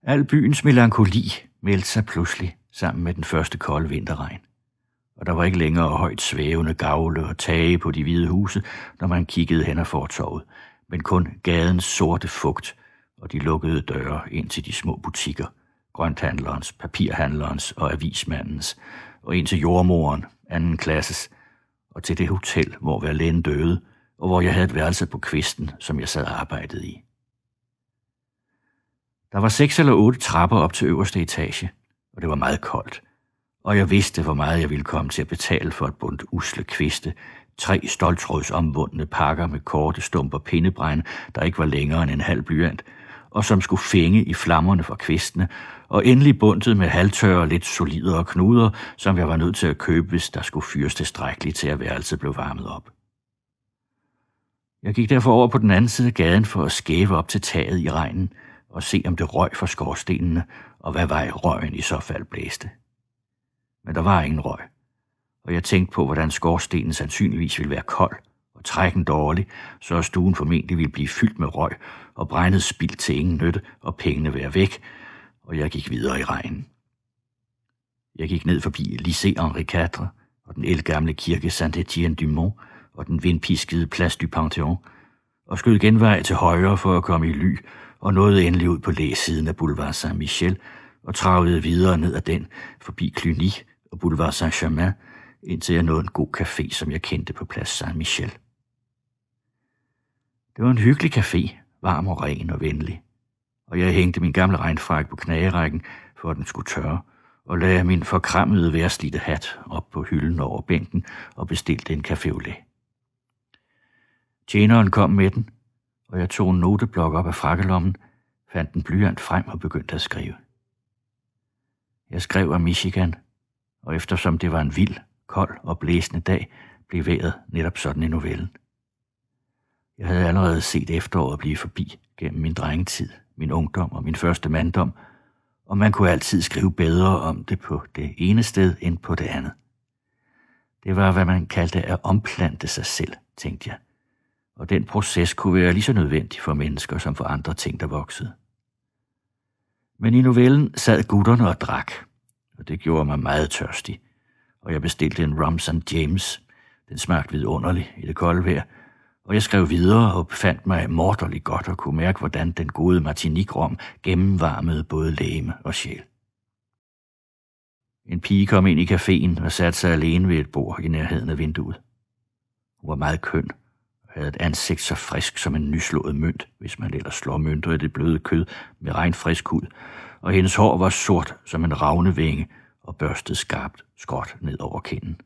Al byens melankoli meldte sig pludselig sammen med den første kolde vinterregn. Og der var ikke længere højt svævende gavle og tage på de hvide huse, når man kiggede hen ad fortovet, men kun gadens sorte fugt og de lukkede døre ind til de små butikker, grønthandlerens, papirhandlerens og avismandens, og ind til jordmoren, anden klasses, og til det hotel, hvor Verlaine døde, og hvor jeg havde et værelse på kvisten, som jeg sad og arbejdede i. Der var 6 eller 8 trapper op til øverste etage, og det var meget koldt, og jeg vidste, hvor meget jeg ville komme til at betale for et bundt usle kviste, 3 stoltrådsomvundne pakker med korte stumper pindebrænde, der ikke var længere end en halv blyant, og som skulle fænge i flammerne fra kvistene, og endelig bundet med halvtørre, lidt solidere knuder, som jeg var nødt til at købe, hvis der skulle fyres tilstrækkeligt til, at værelset blev varmet op. Jeg gik derfor over på den anden side af gaden for at skæve op til taget i regnen og se, om det røg fra skorstenene, og hvad vej røgen i så fald blæste. Men der var ingen røg, og jeg tænkte på, hvordan skorstenen sandsynligvis ville være kold og trækken dårlig, så stuen formentlig ville blive fyldt med røg og brændet spild til ingen nytte og pengene være væk, og jeg gik videre i regnen. Jeg gik ned forbi Lycée Henri IV og den ældgamle kirke Saint-Étienne-du-Mont og den vindpiskede Place du Panthéon og skød genvej til højre for at komme i ly og nåede endelig ud på læsiden af Boulevard Saint-Michel og travlede videre ned ad den forbi Cluny og Boulevard Saint-Germain, indtil jeg nåede en god café, som jeg kendte på Place Saint-Michel. Det var en hyggelig café, varm og ren og venlig, og jeg hængte min gamle regnfrakke på knagerækken, for at den skulle tørre, og lagde min forkrammede vejrslidte hat op på hylden over bænken og bestilte en café au lait. Tjeneren kom med den, og jeg tog en noteblok op af frakkelommen, fandt en blyant frem og begyndte at skrive. Jeg skrev om Michigan, og eftersom det var en vild, kold og blæsende dag, blev vejret netop sådan i novellen. Jeg havde allerede set efteråret blive forbi gennem min drengetid, min ungdom og min første manddom, og man kunne altid skrive bedre om det på det ene sted end på det andet. Det var, hvad man kaldte at omplante sig selv, tænkte jeg, og den proces kunne være lige så nødvendig for mennesker som for andre ting, der voksede. Men i novellen sad gutterne og drak, og det gjorde mig meget tørstig, og jeg bestilte en rum St. James. Den smagte vidunderligt i det kolde vejr, og jeg skrev videre og befandt mig morderligt godt og kunne mærke, hvordan den gode Martinique-rom gennemvarmede både legeme og sjæl. En pige kom ind i caféen og satte sig alene ved et bord i nærheden af vinduet. Hun var meget køn og havde et ansigt så frisk som en nyslået mønt, hvis man ellers slår mønter i det bløde kød med regnfrisk hud, og hendes hår var sort som en ravnevinge og børstet skarpt skråt ned over kinden.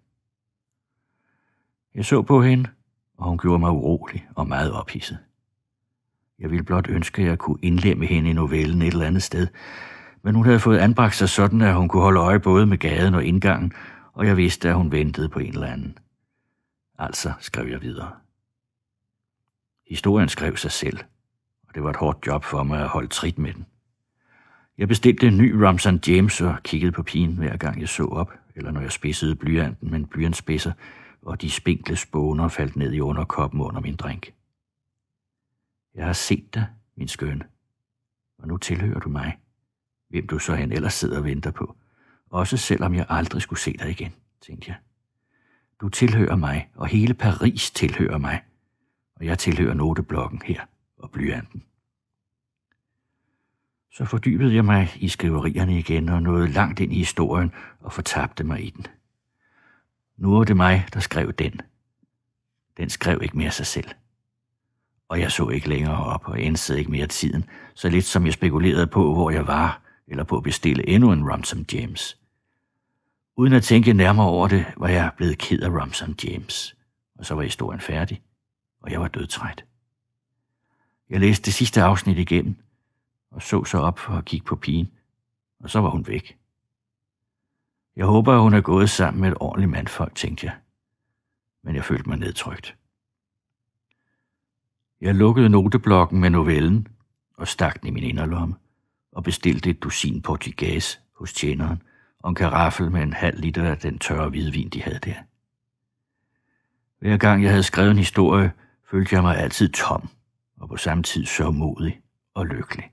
Jeg så på hende, og hun gjorde mig urolig og meget ophidset. Jeg ville blot ønske, at jeg kunne indlemme hende i novellen et eller andet sted, men hun havde fået anbragt sig sådan, at hun kunne holde øje både med gaden og indgangen, og jeg vidste, at hun ventede på en eller anden. Altså skrev jeg videre. Historien skrev sig selv, og det var et hårdt job for mig at holde trit med den. Jeg bestilte en ny rum St. James og kiggede på pigen, hver gang jeg så op, eller når jeg spidsede blyanten med en blyantspidser, og de spinkle spåner faldt ned i underkoppen under min drink. Jeg har set dig, min skønne, og nu tilhører du mig, hvem du så hen ellers sidder og venter på, også selvom jeg aldrig skulle se dig igen, tænkte jeg. Du tilhører mig, og hele Paris tilhører mig, og jeg tilhører noteblokken her og blyanten. Så fordybede jeg mig i skriverierne igen og nåede langt ind i historien og fortabte mig i den. Nu var det mig, der skrev den. Den skrev ikke mere sig selv. Og jeg så ikke længere op og ænsede ikke mere tiden, så lidt som jeg spekulerede på, hvor jeg var, eller på at bestille endnu en rum St. James. Uden at tænke nærmere over det, var jeg blevet ked af rum St. James, og så var historien færdig, og jeg var dødtræt. Jeg læste det sidste afsnit igennem, og så op for at kigge på pigen, og så var hun væk. Jeg håber, at hun er gået sammen med et ordentligt mandfolk, tænkte jeg, men jeg følte mig nedtrykt. Jeg lukkede noteblokken med novellen og stak den i min inderlomme og bestilte et dusin portugais hos tjeneren og en karaffel med en halv liter af den tørre hvidvin, de havde der. Hver gang jeg havde skrevet en historie, følte jeg mig altid tom og på samme tid sørgmodig og lykkelig.